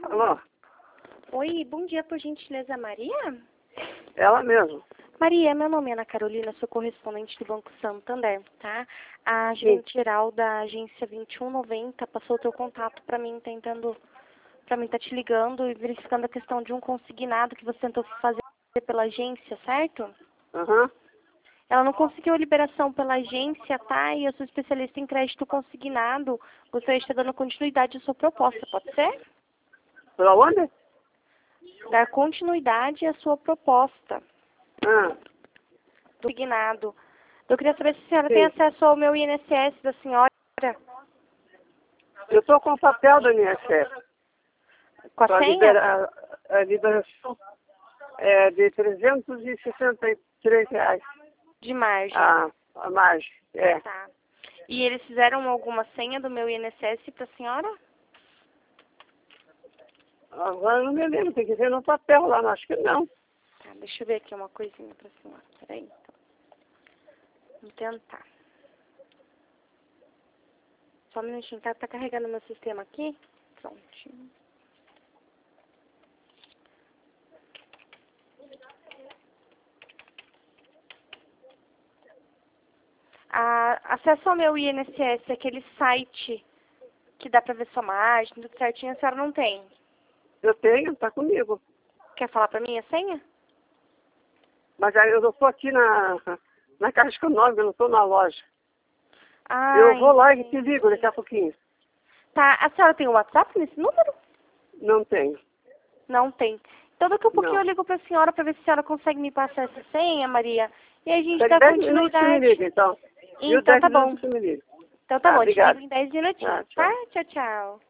Alô? Oi, bom dia, por gentileza, Maria? Ela mesmo. Maria, meu nome é Ana Carolina, sou correspondente do Banco Santander, tá? A gerente geral da agência 2190 passou o teu contato para mim, tá te ligando e verificando a questão de um consignado que você tentou fazer pela agência, certo? Aham. Ela não conseguiu a liberação pela agência, tá? E eu sou especialista em crédito consignado. Gostaria de estar dando continuidade à sua proposta, pode ser? Pra onde? Dar continuidade à sua proposta Ah, do consignado. Eu queria saber se a senhora sim. tem acesso ao meu INSS da senhora, Eu tô com o papel do INSS. com a Para senha liberar a liberação de R$ 363 de margem. a margem. É. Tá. E eles fizeram alguma senha do meu INSS para a senhora? Agora eu não me lembro, tem que ver no papel lá, mas acho que não. Tá, deixa eu ver aqui uma coisinha para a senhora. Peraí, então. Vamos tentar. Só um minutinho, tá carregando meu sistema aqui? Prontinho. Acesso ao meu INSS, aquele site que dá pra ver sua margem, tudo certinho, a senhora não tem. Eu tenho, tá comigo. Quer falar pra mim a senha? Mas aí eu tô aqui na Caixa Econômica, eu não tô na loja. Ah, Eu vou lá e te entendi. ligo daqui a pouquinho. Tá, a senhora tem o WhatsApp nesse número? Não tenho. Não tem. Então daqui a pouquinho Não. eu ligo pra senhora pra ver se a senhora consegue me passar essa senha, Maria. E a gente Tem dá 10 minutos que me continuidade. liga, então. Viu? Então 10 tá bom. minutos que me liga. Então tá bom, te ligo Obrigado. em 10 minutinhos, Tchau. tá? Tchau, tchau.